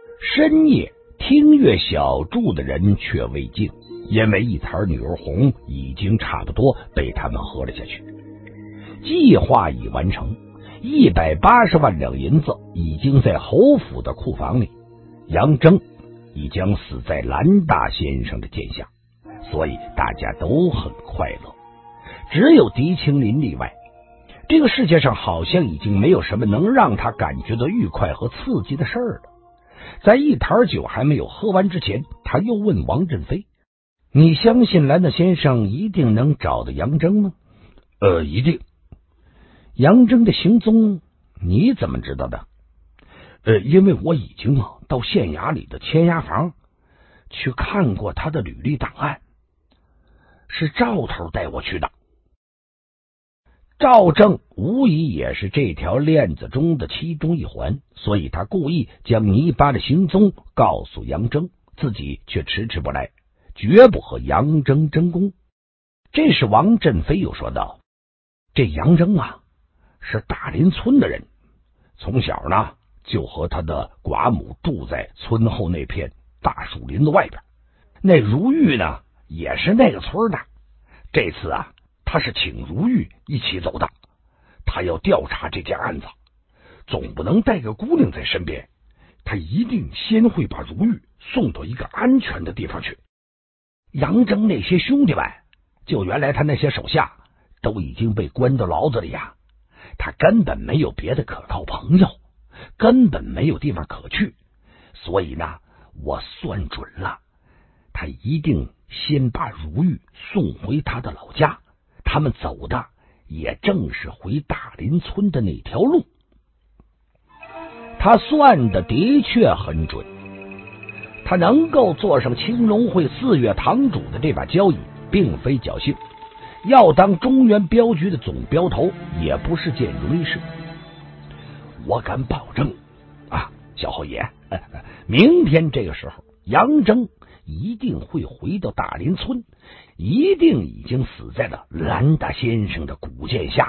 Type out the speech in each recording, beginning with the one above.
深夜听阅小筑的人却未尽，因为一坛女儿红已经差不多被他们喝了下去。计划已完成，180万两银子已经在侯府的库房里，杨征已将死在蓝大先生的剑下，所以大家都很快乐，只有狄青林例外。这个世界上好像已经没有什么能让他感觉到愉快和刺激的事儿了。在一坛酒还没有喝完之前，他又问王振飞：“你相信蓝大先生一定能找到杨征吗？”“ 一定。”“ 杨征的行踪你怎么知道的？”“ 因为我已经到县衙里的签押房去看过他的履历档案，是赵头带我去的。” 赵正无疑也是这条链子中的其中一环，所以他故意将泥巴的行踪告诉杨征，自己却迟迟不来，绝不和杨征争功。这时王振飞又说道：“这杨征是大林村的人，从小呢就和他的寡母住在村后那片大树林子外边。那如玉呢也是那个村的。这次他是请如玉一起走的，他要调查这件案子，总不能带个姑娘在身边，他一定先会把如玉送到一个安全的地方去。杨征那些兄弟们，就原来他那些手下都已经被关到牢子里他根本没有别的可靠朋友，根本没有地方可去，所以呢，我算准了，他一定先把如玉送回他的老家，他们走的也正是回大林村的那条路。”他算的的确很准，他能够坐上青龙会4月堂主的这把交椅，并非侥幸，要当中原镖局的总镖头也不是件容易事。我敢保证小侯爷，明天这个时候杨征一定会回到大林村，一定已经死在了蓝大先生的古剑下。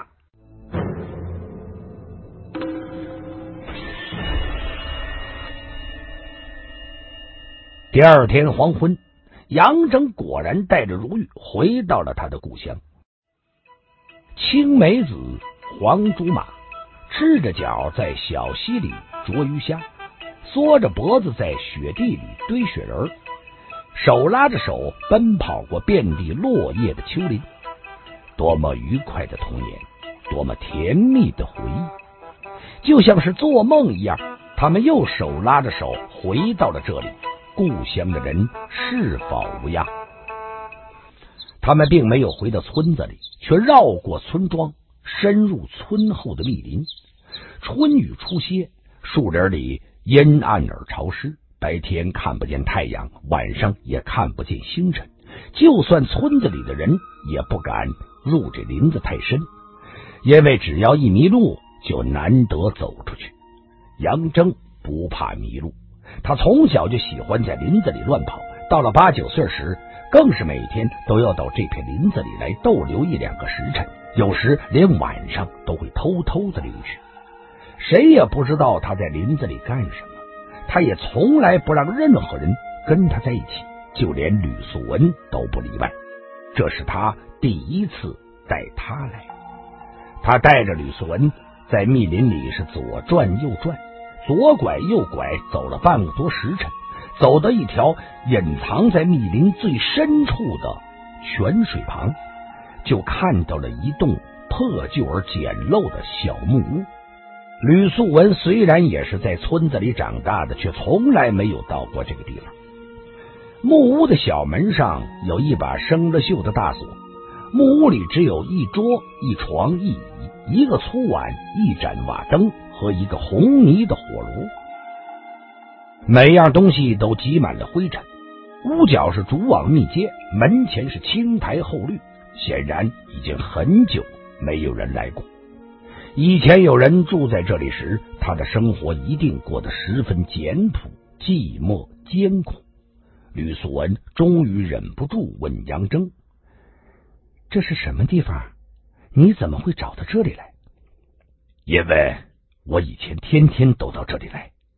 第二天黄昏，杨征果然带着如玉回到了他的故乡。青梅子、黄竹马赤着脚在小溪里捉鱼虾，缩着脖子在雪地里堆雪人，手拉着手奔跑过遍地落叶的丘陵。多么愉快的童年，多么甜蜜的回忆，就像是做梦一样，他们又手拉着手回到了这里。故乡的人是否无恙？他们并没有回到村子里，却绕过村庄，深入村后的密林。春雨初歇，树林里阴暗而潮湿，白天看不见太阳，晚上也看不见星辰，就算村子里的人也不敢入这林子太深，因为只要一迷路就难得走出去。杨征不怕迷路，他从小就喜欢在林子里乱跑，到了8、9岁时，更是每天都要到这片林子里来逗留1、2个时辰，有时连晚上都会偷偷的溜去。谁也不知道他在林子里干什么，他也从来不让任何人跟他在一起，就连吕素文都不例外。这是他第一次带他来。他带着吕素文在密林里是左转右转，左拐右拐，走了半个多时辰，走到一条隐藏在密林最深处的泉水旁，就看到了一栋破旧而简陋的小木屋。吕素文虽然也是在村子里长大的，却从来没有到过这个地方。木屋的小门上有一把生了锈的大锁，木屋里只有一桌一床一椅，一个粗碗，一盏瓦灯和一个红泥的火炉，每样东西都积满了灰尘。屋角是竹网密接，门前是青苔厚绿，显然已经很久没有人来过。以前有人住在这里时，他的生活一定过得十分简朴、寂寞、艰苦。吕素文终于忍不住问杨征：“这是什么地方？你怎么会找到这里来？”“因为我以前天天都到这里来，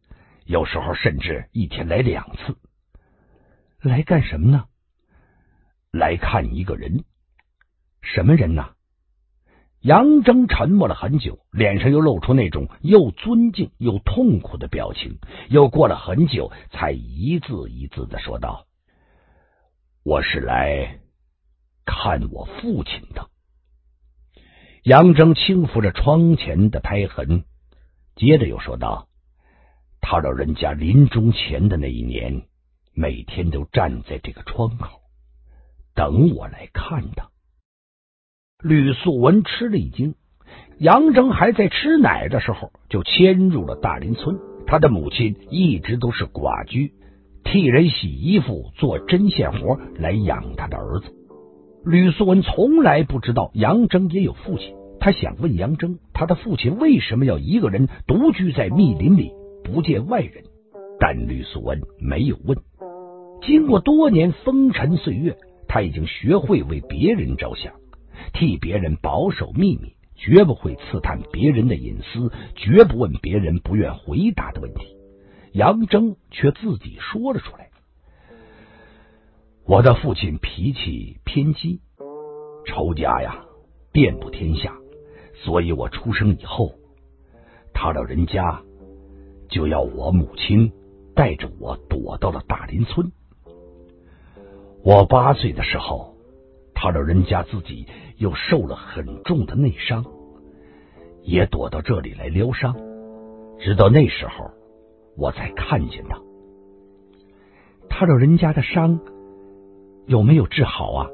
有时候甚至一天来2次。 来干什么呢？ 来看一个人。 什么人呢？ 杨征沉默了很久，脸上又露出那种又尊敬又痛苦的表情，又过了很久，才一字一字的说道：我是来看我父亲的。杨征轻抚着窗前的拍痕，接着又说道：他老人家临终前的那一年，每天都站在这个窗口等我来看他。吕素文吃了一惊，杨征还在吃奶的时候就迁入了大林村，他的母亲一直都是寡居，替人洗衣服做针线活来养他的儿子。吕素文从来不知道杨征也有父亲，他想问杨征，他的父亲为什么要一个人独居在密林里不见外人，但吕素文没有问。经过多年风尘岁月，他已经学会为别人着想，替别人保守秘密，绝不会刺探别人的隐私，绝不问别人不愿回答的问题。杨征却自己说了出来：我的父亲脾气偏激，仇家呀遍布天下，所以我出生以后，他老人家就要我母亲带着我躲到了大林村。我8岁的时候，他老人家自己又受了很重的内伤，也躲到这里来疗伤，直到那时候我才看见他。 他老人家的伤有没有治好啊？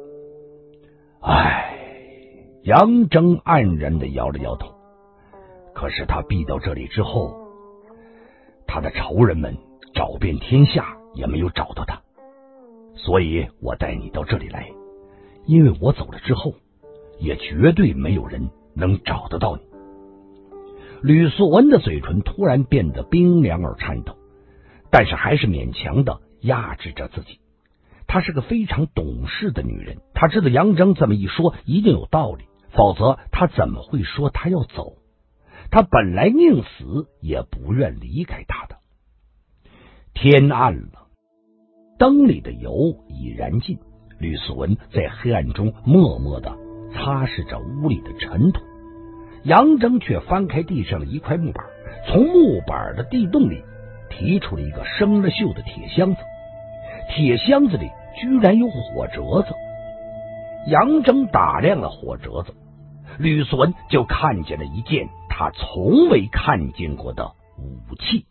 杨征黯然的摇了摇头。可是他避到这里之后，他的仇人们找遍天下也没有找到他，所以我带你到这里来，因为我走了之后，也绝对没有人能找得到你。吕素文的嘴唇突然变得冰凉而颤抖，但是还是勉强的压制着自己。她是个非常懂事的女人，她知道杨征这么一说一定有道理，否则她怎么会说她要走？她本来宁死也不愿离开他的。天暗了，灯里的油已燃尽，吕素文在黑暗中默默的擦拭着屋里的尘土。杨征却翻开地上的一块木板，从木板的地洞里提出了一个生了锈的铁箱子，铁箱子里居然有火折子。杨征打量了火折子，吕素文就看见了一件他从未看见过的武器。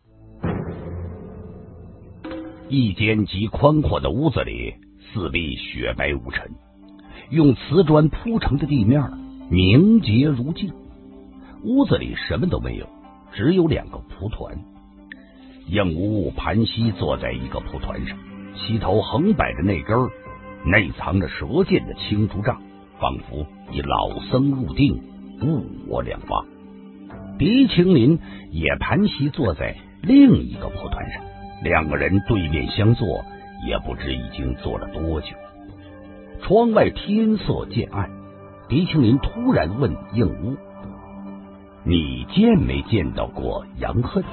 一间极宽阔的屋子里，四壁雪白无尘，用瓷砖铺成的地面明洁如镜。屋子里什么都没有，只有2个蒲团。应无盘膝坐在一个蒲团上，膝头横摆着那根内藏着蛇剑的青竹杖，仿佛以老僧入定，物我两忘。狄青林也盘膝坐在另一个蒲团上，2个人对面相坐，也不知已经坐了多久。窗外天色渐暗，狄青林突然问应无：你见没见到过杨恨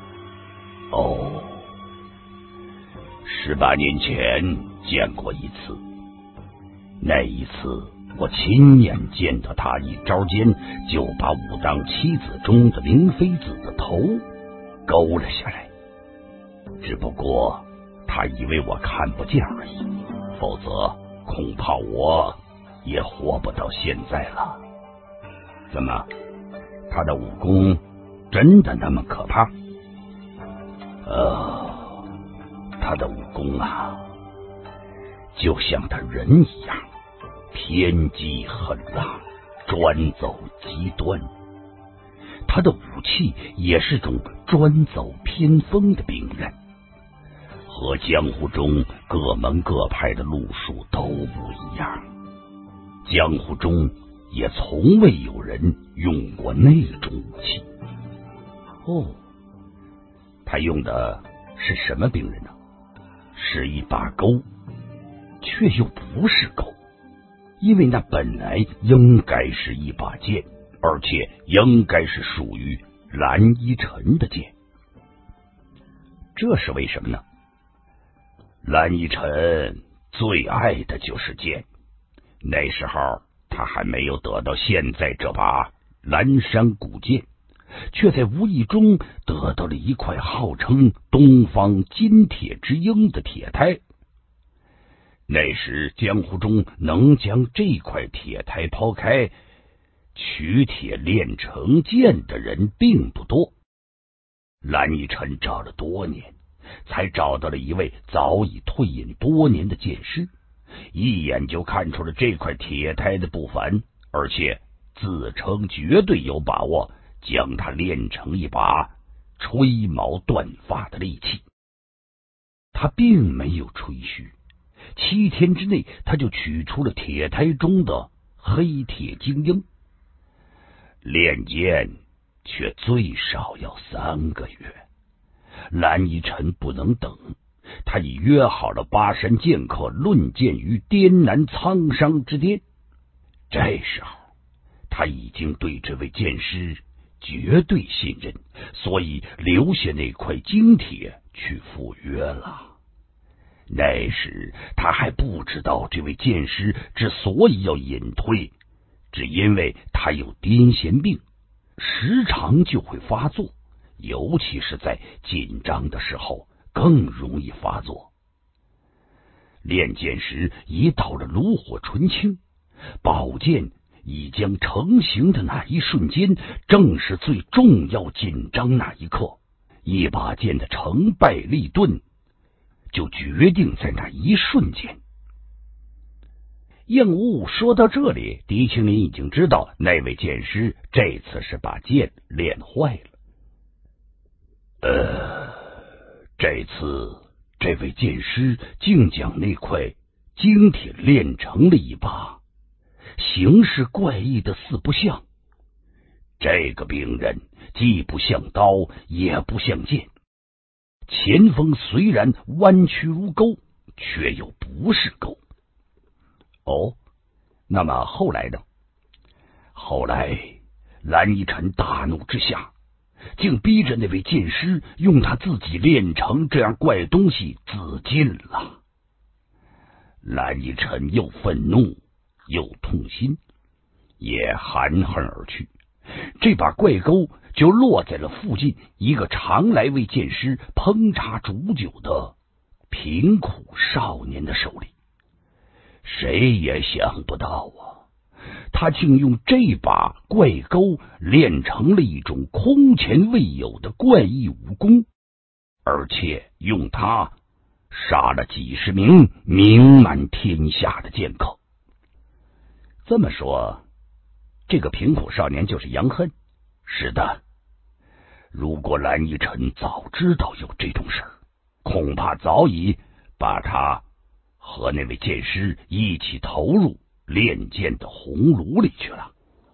？18年前见过一次，那一次我亲眼见到他一招间就把武当7子中的灵妃子的头勾了下来，只不过他以为我看不见而已，否则恐怕我也活不到现在了。怎么，他的武功真的那么可怕？他的武功啊，就像他人一样，偏激狠辣，专走极端。他的武器也是种专走偏锋的兵刃，和江湖中各门各派的路数都不一样，江湖中也从未有人用过那种武器。他用的是什么兵刃呢？是一把钩，却又不是钩，因为那本来应该是一把剑，而且应该是属于蓝依晨的剑。 这是为什么呢？ 蓝依晨最爱的就是剑，那时候他还没有得到现在这把蓝山古剑，却在无意中得到了一块号称东方金铁之鹰的铁胎。那时江湖中能将这块铁胎抛开，取铁炼成剑的人并不多。蓝依晨找了多年，才找到了一位早已退隐多年的剑师，一眼就看出了这块铁胎的不凡，而且自称绝对有把握将它炼成一把吹毛断发的利器。他并没有吹嘘，7天之内他就取出了铁胎中的黑铁精英。练剑却最少要3个月，蓝依晨不能等，他已约好了巴山剑客论剑于滇南苍山之巅。这时候他已经对这位剑师绝对信任，所以留下那块金铁去赴约了。那时他还不知道这位剑师之所以要隐退，只因为他有癫痫病，时常就会发作，尤其是在紧张的时候更容易发作。练剑时已到了炉火纯青，宝剑已将成型的那一瞬间，正是最重要紧张那一刻，一把剑的成败立顿就决定在那一瞬间。 应物说到这里，狄青林已经知道那位剑师这次是把剑练坏了。这次这位剑师竟将那块精铁炼成了一把形式怪异的四不像。这个兵刃既不像刀，也不像剑，前锋虽然弯曲如钩，却又不是钩。 哦，那么后来呢？ 后来蓝依晨大怒之下，竟逼着那位剑师用他自己炼成这样怪东西自尽了。蓝依晨又愤怒又痛心，也含恨而去。这把怪钩就落在了附近一个常来为剑师烹茶煮酒的贫苦少年的手里。谁也想不到啊，他竟用这把怪钩练成了一种空前未有的怪异武功，而且用它杀了几十名名满天下的剑客。 这么说，这个贫苦少年就是杨恨？ 是的，如果蓝依晨早知道有这种事儿，恐怕早已把他和那位剑师一起投入练剑的红炉里去了。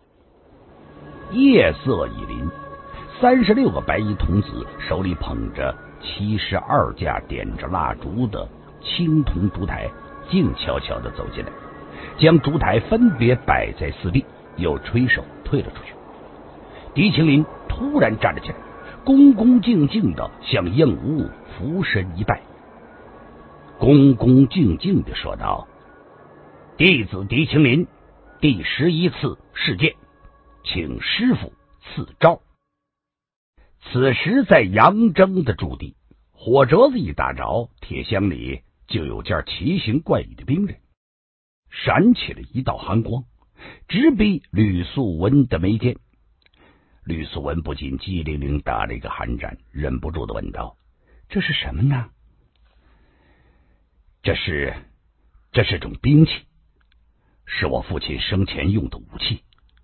夜色已临，36个白衣童子手里捧着72架点着蜡烛的青铜烛台，静悄悄地走进来，将烛台分别摆在四壁，又吹手退了出去。狄青林突然站了起来，恭恭敬敬地向应物俯身一拜，恭恭敬敬地说道：“弟子狄青林第11次试剑，请师傅赐诏。”此时在杨征的驻地，火折子一打着，铁箱里就有件奇形怪异的兵刃，闪起了一道寒光，直逼吕素文的眉间。吕素文不禁机灵灵打了一个寒战，忍不住的问道：“这是什么呢？”“这是种兵器，是我父亲生前用的武器。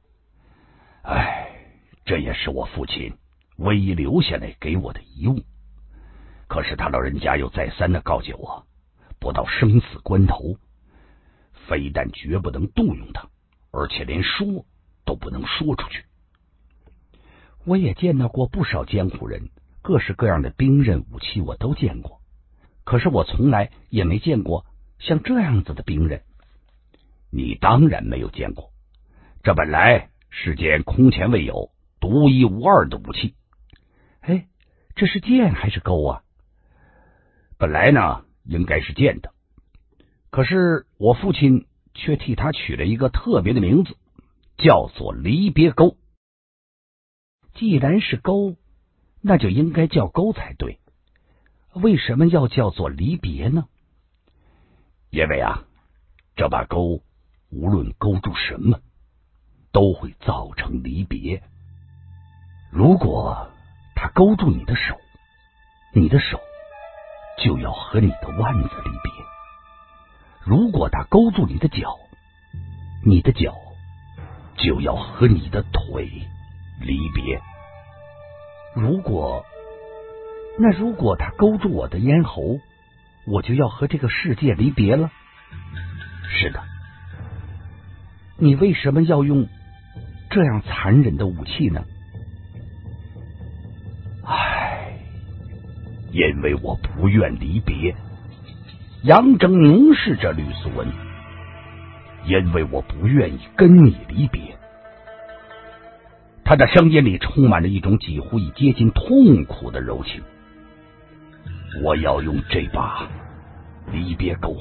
这也是我父亲唯一留下来给我的遗物。可是他老人家又再三的告诫我，不到生死关头，非但绝不能动用它，而且连说都不能说出去。”我也见到过不少江湖人，各式各样的兵刃武器我都见过，可是我从来也没见过像这样子的兵刃。你当然没有见过，这本来是件空前未有、独一无二的武器。这是剑还是钩啊？ 本来呢应该是贱的，可是我父亲却替他取了一个特别的名字，叫做离别钩。 既然是钩，那就应该叫钩才对，为什么要叫做离别呢？ 因为啊，这把钩无论勾住什么，都会造成离别。如果它勾住你的手，你的手就要和你的腕子离别；如果它勾住你的脚，你的脚就要和你的腿离别。 如果它勾住我的咽喉，我就要和这个世界离别了。 是的。 你为什么要用这样残忍的武器呢？ 因为我不愿离别。杨征凝视着吕素文，因为我不愿意跟你离别。他的声音里充满了一种几乎已接近痛苦的柔情。我要用这把离别钩，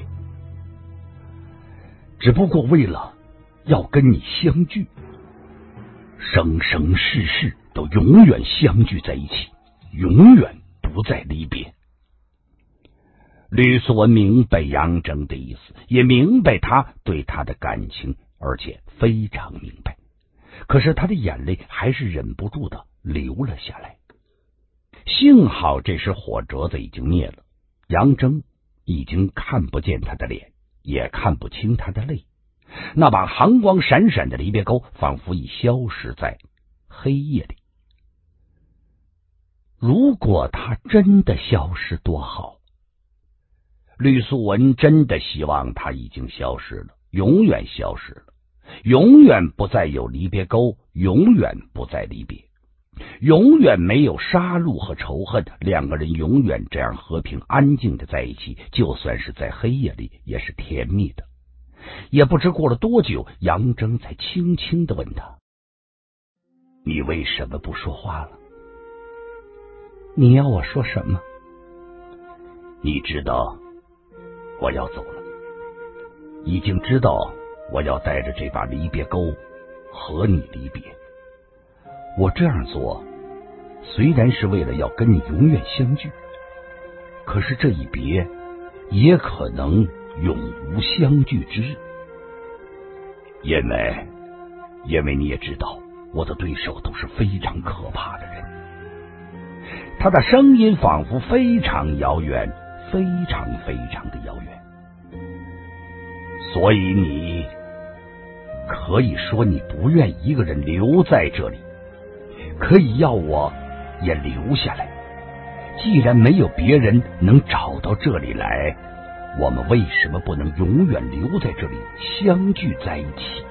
只不过为了要跟你相聚，生生世世都永远相聚在一起，永远不再离别。吕素文明白杨征的意思，也明白他对他的感情，而且非常明白。可是他的眼泪还是忍不住的流了下来。幸好这时火折子已经灭了，杨征已经看不见他的脸，也看不清他的泪。那把寒光闪闪的离别钩仿佛已消失在黑夜里。如果他真的消失多好！吕素文真的希望他已经消失了，永远消失了，永远不再有离别钩，永远不再离别，永远没有杀戮和仇恨，两个人永远这样和平安静的在一起，就算是在黑夜里也是甜蜜的。也不知过了多久，杨征才轻轻地问他：你为什么不说话了？ 你要我说什么？ 你知道我要走了，已经知道我要带着这把离别钩和你离别。我这样做虽然是为了要跟你永远相聚，可是这一别也可能永无相聚之日。因为你也知道，我的对手都是非常可怕的人。他的声音仿佛非常遥远，非常非常的遥远。所以你可以说你不愿一个人留在这里，可以要我也留下来。既然没有别人能找到这里来，我们为什么不能永远留在这里，相聚在一起？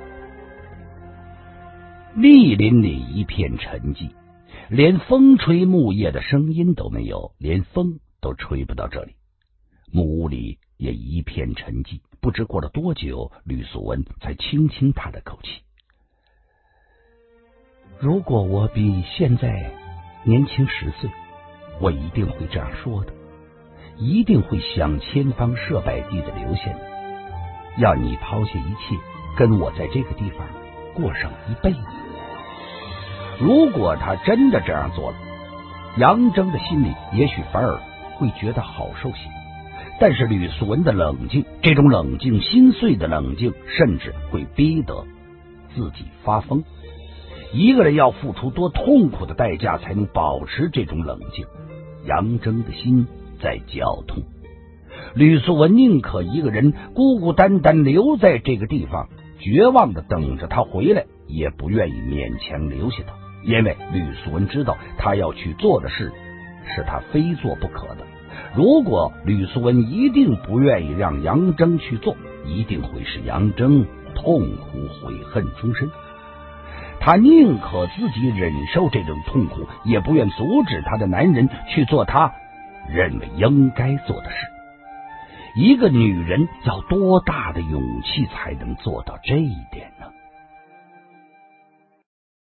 密林里一片沉寂，连风吹木叶的声音都没有，连风都吹不到这里。木屋里也一片沉寂。不知过了多久，吕素文才轻轻叹了口气。 如果我比现在年轻10岁，我一定会这样说的，一定会想千方设百地的留下你，要你抛下一切，跟我在这个地方过上一辈子。 如果他真的这样做了，杨征的心里也许反而会觉得好受些。但是吕素文的冷静，这种冷静，心碎的冷静，甚至会逼得自己发疯。一个人要付出多痛苦的代价才能保持这种冷静？杨征的心在绞痛。吕素文宁可一个人孤孤单单留在这个地方，绝望的等着他回来，也不愿意勉强留下他，因为吕素文知道他要去做的事是他非做不可的。如果吕素文一定不愿意让杨征去做，一定会使杨征痛苦悔恨终身。他宁可自己忍受这种痛苦，也不愿阻止他的男人去做他认为应该做的事。一个女人要多大的勇气才能做到这一点呢？